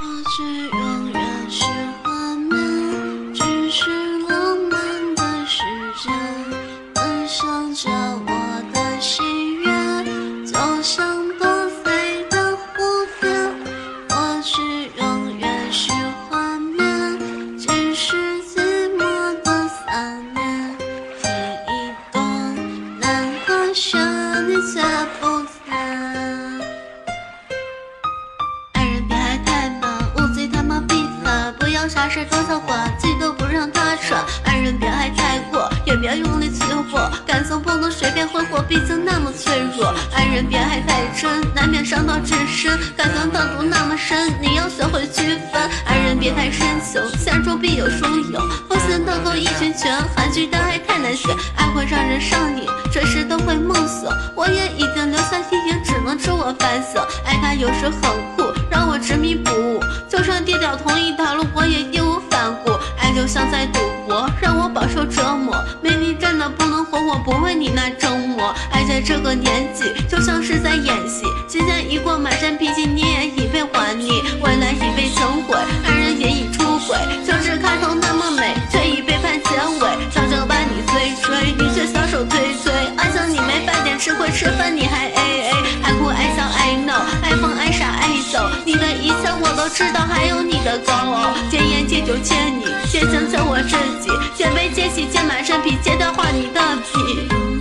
去永远是画面，只是浪漫的时间，分享着我的喜悦，就像多飞的蝴蝶。过去永远是画面，只是寂寞的想念。第一段难过时，你却不在。爱人别爱太满，捂嘴他妈必烦，不要傻傻装笑话，气都不让他喘。爱人别爱太过，也别用力催我，感情不能随便挥霍，毕竟那么脆弱。爱人别爱太真，难免伤到至深，感情的毒那么深，你要学会区分。爱人别太深情，陷中必有输赢，不信斗够一群群，韩剧的爱太难写，爱会让人上瘾，随时都会梦醒。我也已经留下阴影，只能自我反省。爱他有时很酷，让我执迷不悟，就算跌倒同一条路，我也义无反顾。爱就像在赌博，让我饱受折磨，没你真的不能活，我不为你那折磨。爱在这个年纪，就像是在演戏，时间一过，满身脾气，你也已被还逆，未来已被成毁，爱人也已出轨，就是开头那么美，却已背叛结尾。早就把你追追，你却小手推推，爱上你没半点吃亏，吃饭你还 AA， 爱哭爱笑爱闹，爱疯爱傻爱走，你的一切我都知道，还有你的高傲。戒烟戒酒戒你，戒情戒我自己，戒杯戒喜戒满身皮，戒掉画你的皮。